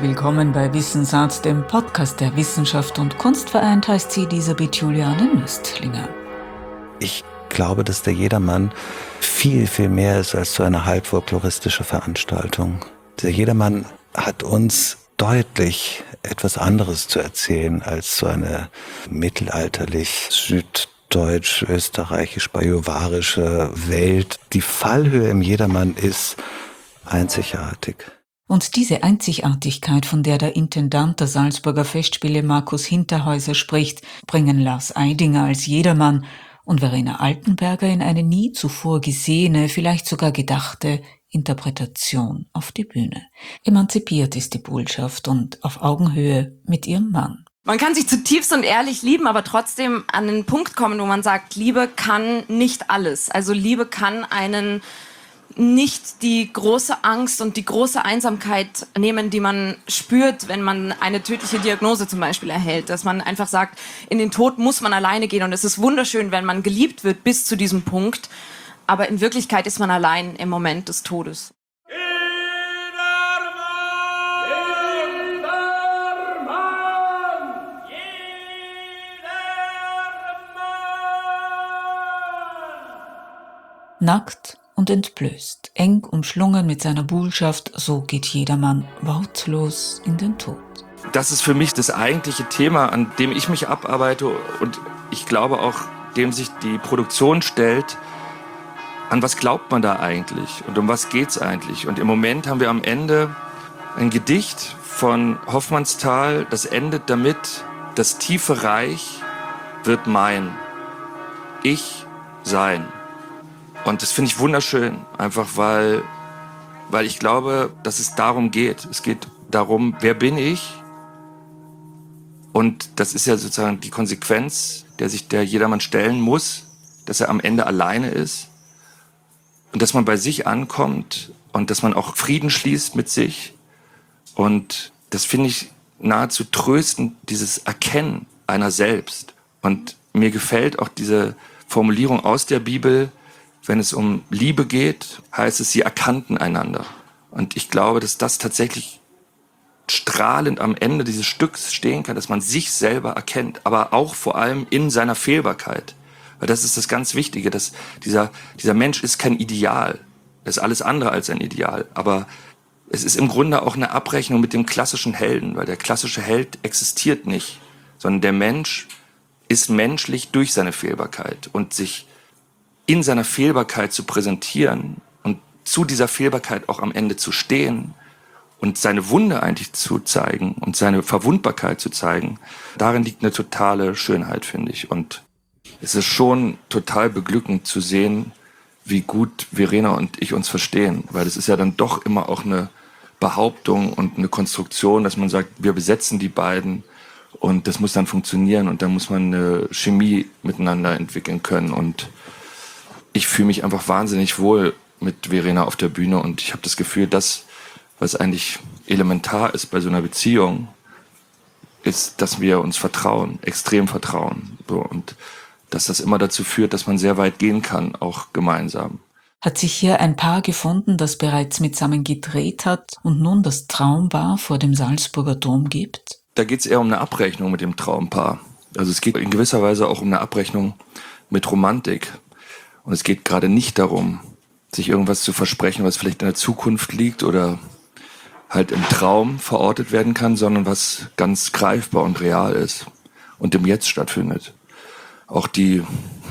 Herzlich willkommen bei Wissensart, dem Podcast der Wissenschaft und Kunst. Vereint heißt sie Elisabeth Juliane Nüstlinger. Ich glaube, dass der Jedermann viel, viel mehr ist als so eine halbfolkloristische Veranstaltung. Der Jedermann hat uns deutlich etwas anderes zu erzählen als so eine mittelalterlich süddeutsch, österreichisch, bajuwarische Welt. Die Fallhöhe im Jedermann ist einzigartig. Und diese Einzigartigkeit, von der der Intendant der Salzburger Festspiele Markus Hinterhäuser spricht, bringen Lars Eidinger als Jedermann und Verena Altenberger in eine nie zuvor gesehene, vielleicht sogar gedachte Interpretation auf die Bühne. Emanzipiert ist die Botschaft und auf Augenhöhe mit ihrem Mann. Man kann sich zutiefst und ehrlich lieben, aber trotzdem an den Punkt kommen, wo man sagt, Liebe kann nicht alles. Also Liebe kann einen nicht die große Angst und die große Einsamkeit nehmen, die man spürt, wenn man eine tödliche Diagnose zum Beispiel erhält. Dass man einfach sagt, in den Tod muss man alleine gehen. Und es ist wunderschön, wenn man geliebt wird bis zu diesem Punkt. Aber in Wirklichkeit ist man allein im Moment des Todes. Nackt und entblößt, eng umschlungen mit seiner Buhlschaft, so geht Jedermann wortlos in den Tod. Das ist für mich das eigentliche Thema, an dem ich mich abarbeite und ich glaube auch, dem sich die Produktion stellt. An was glaubt man da eigentlich und um was geht's eigentlich? Und im Moment haben wir am Ende ein Gedicht von Hoffmannsthal, das endet damit: Das tiefe Reich wird mein, ich sein. Und das finde ich wunderschön, einfach weil ich glaube, dass es darum geht. Es geht darum, wer bin ich? Und das ist ja sozusagen die Konsequenz, der jedermann stellen muss, dass er am Ende alleine ist. Und dass man bei sich ankommt und dass man auch Frieden schließt mit sich. Und das finde ich nahezu tröstend, dieses Erkennen einer selbst. Und mir gefällt auch diese Formulierung aus der Bibel: Wenn es um Liebe geht, heißt es, sie erkannten einander. Und ich glaube, dass das tatsächlich strahlend am Ende dieses Stücks stehen kann, dass man sich selber erkennt, aber auch vor allem in seiner Fehlbarkeit. Weil das ist das ganz Wichtige, dass dieser Mensch ist kein Ideal. Er ist alles andere als ein Ideal. Aber es ist im Grunde auch eine Abrechnung mit dem klassischen Helden, weil der klassische Held existiert nicht, sondern der Mensch ist menschlich durch seine Fehlbarkeit und sich in seiner Fehlbarkeit zu präsentieren und zu dieser Fehlbarkeit auch am Ende zu stehen und seine Wunde eigentlich zu zeigen und seine Verwundbarkeit zu zeigen, darin liegt eine totale Schönheit, finde ich. Und es ist schon total beglückend zu sehen, wie gut Verena und ich uns verstehen, weil es ist ja dann doch immer auch eine Behauptung und eine Konstruktion, dass man sagt, wir besetzen die beiden und das muss dann funktionieren und dann muss man eine Chemie miteinander entwickeln können. Und ich fühle mich einfach wahnsinnig wohl mit Verena auf der Bühne und ich habe das Gefühl, das, was eigentlich elementar ist bei so einer Beziehung, ist, dass wir uns vertrauen, extrem vertrauen. So, und dass das immer dazu führt, dass man sehr weit gehen kann, auch gemeinsam. Hat sich hier ein Paar gefunden, das bereits mitsammen gedreht hat und nun das Traumpaar vor dem Salzburger Dom gibt? Da geht es eher um eine Abrechnung mit dem Traumpaar. Also es geht in gewisser Weise auch um eine Abrechnung mit Romantik. Und es geht gerade nicht darum, sich irgendwas zu versprechen, was vielleicht in der Zukunft liegt oder halt im Traum verortet werden kann, sondern was ganz greifbar und real ist und im Jetzt stattfindet. Auch die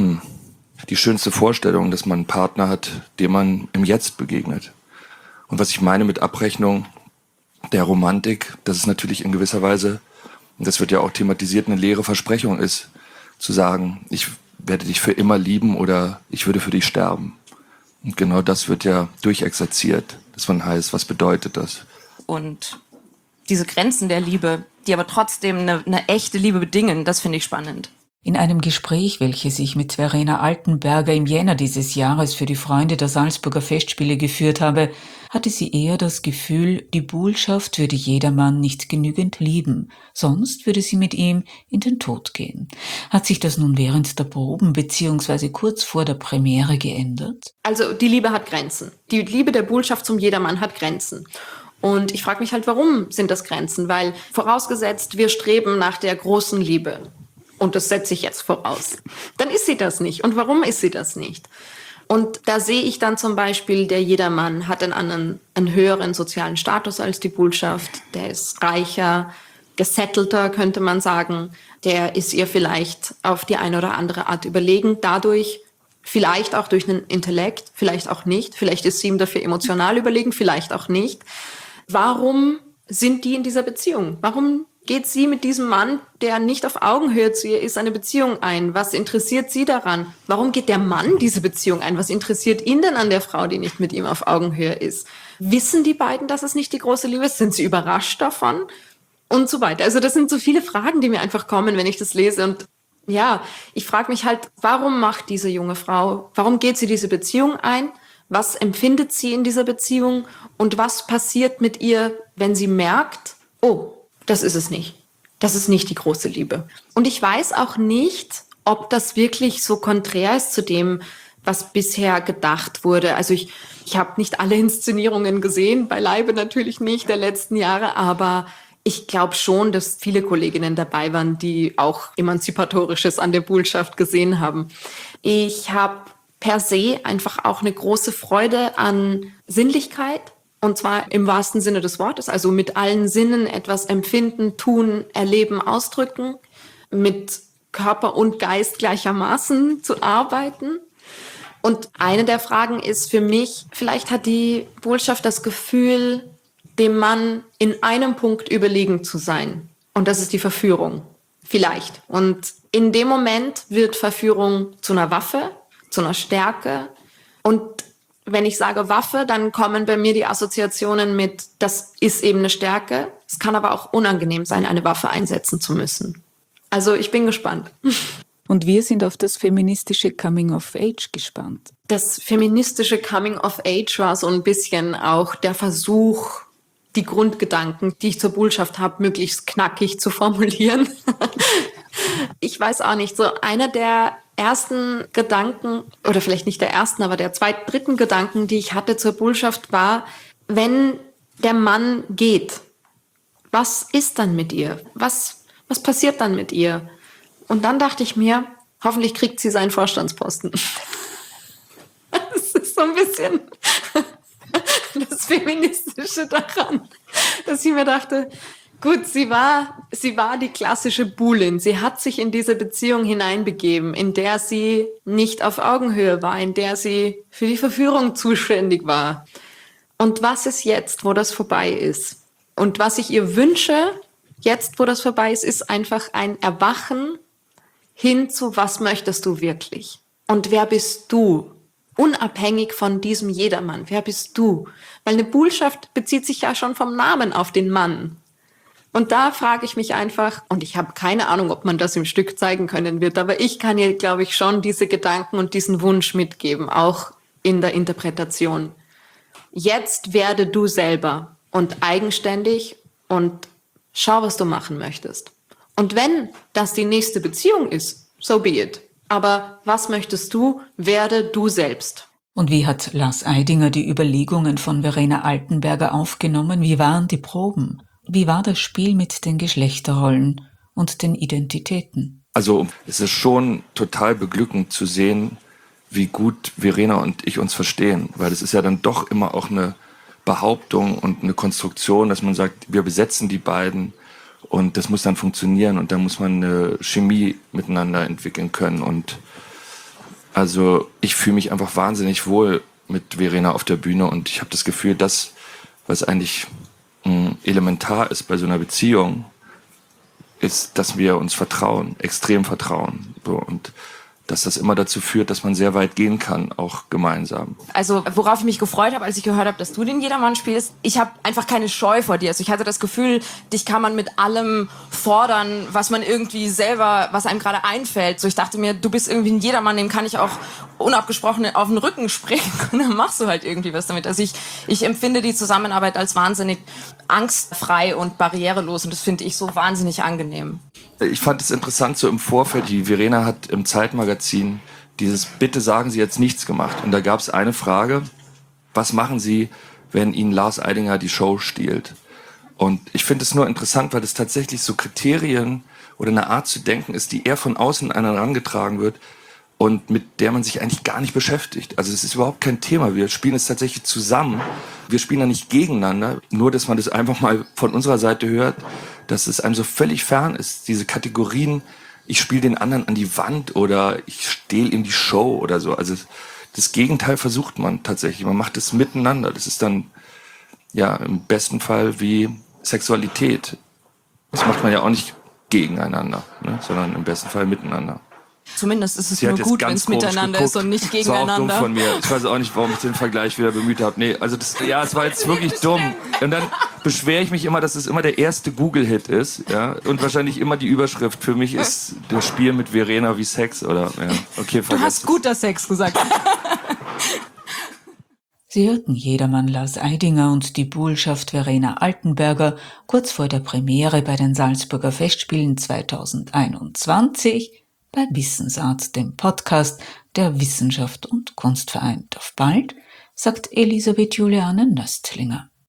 schönste Vorstellung, dass man einen Partner hat, dem man im Jetzt begegnet. Und was ich meine mit Abrechnung der Romantik, dass es natürlich in gewisser Weise, und das wird ja auch thematisiert, eine leere Versprechung ist, zu sagen, ich werde dich für immer lieben oder ich würde für dich sterben. Und genau das wird ja durchexerziert, dass man heißt, was bedeutet das? Und diese Grenzen der Liebe, die aber trotzdem eine echte Liebe bedingen, das finde ich spannend. In einem Gespräch, welches ich mit Verena Altenberger im Jänner dieses Jahres für die Freunde der Salzburger Festspiele geführt habe, hatte sie eher das Gefühl, die Buhlschaft würde Jedermann nicht genügend lieben, sonst würde sie mit ihm in den Tod gehen. Hat sich das nun während der Proben bzw. kurz vor der Premiere geändert? Also die Liebe hat Grenzen. Die Liebe der Buhlschaft zum Jedermann hat Grenzen. Und ich frage mich halt, warum sind das Grenzen? Weil vorausgesetzt, wir streben nach der großen Liebe. Und das setze ich jetzt voraus. Dann ist sie das nicht. Und warum ist sie das nicht? Und da sehe ich dann zum Beispiel, der Jedermann hat einen höheren sozialen Status als die Bullschaft. Der ist reicher, gesettelter, könnte man sagen. Der ist ihr vielleicht auf die eine oder andere Art überlegen. Dadurch, vielleicht auch durch einen Intellekt, vielleicht auch nicht. Vielleicht ist sie ihm dafür emotional überlegen, vielleicht auch nicht. Warum sind die in dieser Beziehung? Warum geht sie mit diesem Mann, der nicht auf Augenhöhe zu ihr ist, eine Beziehung ein? Was interessiert sie daran? Warum geht der Mann diese Beziehung ein? Was interessiert ihn denn an der Frau, die nicht mit ihm auf Augenhöhe ist? Wissen die beiden, dass es nicht die große Liebe ist? Sind sie überrascht davon? Und so weiter. Also das sind so viele Fragen, die mir einfach kommen, wenn ich das lese. Und ja, ich frage mich halt, warum macht diese junge Frau, warum geht sie diese Beziehung ein? Was empfindet sie in dieser Beziehung? Und was passiert mit ihr, wenn sie merkt, oh, das ist es nicht. Das ist nicht die große Liebe. Und ich weiß auch nicht, ob das wirklich so konträr ist zu dem, was bisher gedacht wurde. Also ich habe nicht alle Inszenierungen gesehen, beileibe natürlich nicht der letzten Jahre, aber ich glaube schon, dass viele Kolleginnen dabei waren, die auch Emanzipatorisches an der Bullschaft gesehen haben. Ich habe per se einfach auch eine große Freude an Sinnlichkeit. Und zwar im wahrsten Sinne des Wortes, also mit allen Sinnen etwas empfinden, tun, erleben, ausdrücken, mit Körper und Geist gleichermaßen zu arbeiten. Und eine der Fragen ist für mich, vielleicht hat die Bullschaft das Gefühl, dem Mann in einem Punkt überlegen zu sein. Und das ist die Verführung. Vielleicht. Und in dem Moment wird Verführung zu einer Waffe, zu einer Stärke. Und wenn ich sage Waffe, dann kommen bei mir die Assoziationen mit, das ist eben eine Stärke. Es kann aber auch unangenehm sein, eine Waffe einsetzen zu müssen. Also ich bin gespannt. Und wir sind auf das feministische Coming-of-Age gespannt. Das feministische Coming-of-Age war so ein bisschen auch der Versuch, die Grundgedanken, die ich zur Bullschaft habe, möglichst knackig zu formulieren. Ich weiß auch nicht, so einer der ersten Gedanken, oder vielleicht nicht der ersten, aber der dritten Gedanken, die ich hatte zur Bullschaft war, wenn der Mann geht, was ist dann mit ihr? Was passiert dann mit ihr? Und dann dachte ich mir, hoffentlich kriegt sie seinen Vorstandsposten. Das ist so ein bisschen das Feministische daran, dass ich mir dachte, gut, sie war die klassische Buhlin. Sie hat sich in diese Beziehung hineinbegeben, in der sie nicht auf Augenhöhe war, in der sie für die Verführung zuständig war. Und was ist jetzt, wo das vorbei ist? Und was ich ihr wünsche, jetzt, wo das vorbei ist, ist einfach ein Erwachen hin zu, was möchtest du wirklich? Und wer bist du? Unabhängig von diesem Jedermann. Wer bist du? Weil eine Bullschaft bezieht sich ja schon vom Namen auf den Mann. Und da frage ich mich einfach, und ich habe keine Ahnung, ob man das im Stück zeigen können wird, aber ich kann ihr, glaube ich, schon diese Gedanken und diesen Wunsch mitgeben, auch in der Interpretation. Jetzt werde du selber und eigenständig und schau, was du machen möchtest. Und wenn das die nächste Beziehung ist, so be it. Aber was möchtest du? Werde du selbst. Und wie hat Lars Eidinger die Überlegungen von Verena Altenberger aufgenommen? Wie waren die Proben? Wie war das Spiel mit den Geschlechterrollen und den Identitäten? Also es ist schon total beglückend zu sehen, wie gut Verena und ich uns verstehen. Weil es ist ja dann doch immer auch eine Behauptung und eine Konstruktion, dass man sagt, wir besetzen die beiden und das muss dann funktionieren und da muss man eine Chemie miteinander entwickeln können. Und also ich fühle mich einfach wahnsinnig wohl mit Verena auf der Bühne und ich habe das Gefühl, dass, was eigentlich elementar ist bei so einer Beziehung, ist, dass wir uns vertrauen, extrem vertrauen. So, und dass das immer dazu führt, dass man sehr weit gehen kann, auch gemeinsam. Also worauf ich mich gefreut habe, als ich gehört habe, dass du den Jedermann spielst, ich habe einfach keine Scheu vor dir. Also ich hatte das Gefühl, dich kann man mit allem fordern, was man irgendwie selber, was einem gerade einfällt. So, ich dachte mir, du bist irgendwie ein Jedermann, dem kann ich auch unabgesprochen auf den Rücken springen und dann machst du halt irgendwie was damit. Also ich empfinde die Zusammenarbeit als wahnsinnig angstfrei und barrierelos und das finde ich so wahnsinnig angenehm. Ich fand es interessant, so im Vorfeld, die Verena hat im Zeitmagazin dieses Bitte sagen Sie jetzt nichts gemacht. Und da gab es eine Frage, was machen Sie, wenn ihnen Lars Eidinger die Show stiehlt. Und ich finde es nur interessant, weil das tatsächlich so Kriterien oder eine Art zu denken ist, die eher von außen an einen herangetragen wird und mit der man sich eigentlich gar nicht beschäftigt. Also es ist überhaupt kein Thema. Wir spielen es tatsächlich zusammen. Wir spielen da nicht gegeneinander. Nur, dass man das einfach mal von unserer Seite hört, dass es einem so völlig fern ist. Diese Kategorien, ich spiele den anderen an die Wand oder ich stehle ihm die Show oder so. Also das Gegenteil versucht man tatsächlich. Man macht es miteinander. Das ist dann ja im besten Fall wie Sexualität. Das macht man ja auch nicht gegeneinander, ne, sondern im besten Fall miteinander. Zumindest ist es Sie nur hat jetzt gut, wenn ganz es komisch miteinander geguckt. ist und nicht Das war auch dumm gegeneinander. von mir. Ich weiß auch nicht, warum ich den Vergleich wieder bemüht habe. Nee, also es war jetzt wirklich dumm. Und dann beschwere ich mich immer, dass es immer der erste Google-Hit ist, ja, und wahrscheinlich immer die Überschrift für mich ist das Spiel mit Verena wie Sex oder ja. Okay, Du hast guter Sex gesagt. Sie hörten Jedermann Lars Eidinger und die Buhlschaft Verena Altenberger kurz vor der Premiere bei den Salzburger Festspielen 2021 bei Wissensart, dem Podcast der Wissenschaft und Kunst vereint. Auf bald, sagt Elisabeth Juliane Nöstlinger.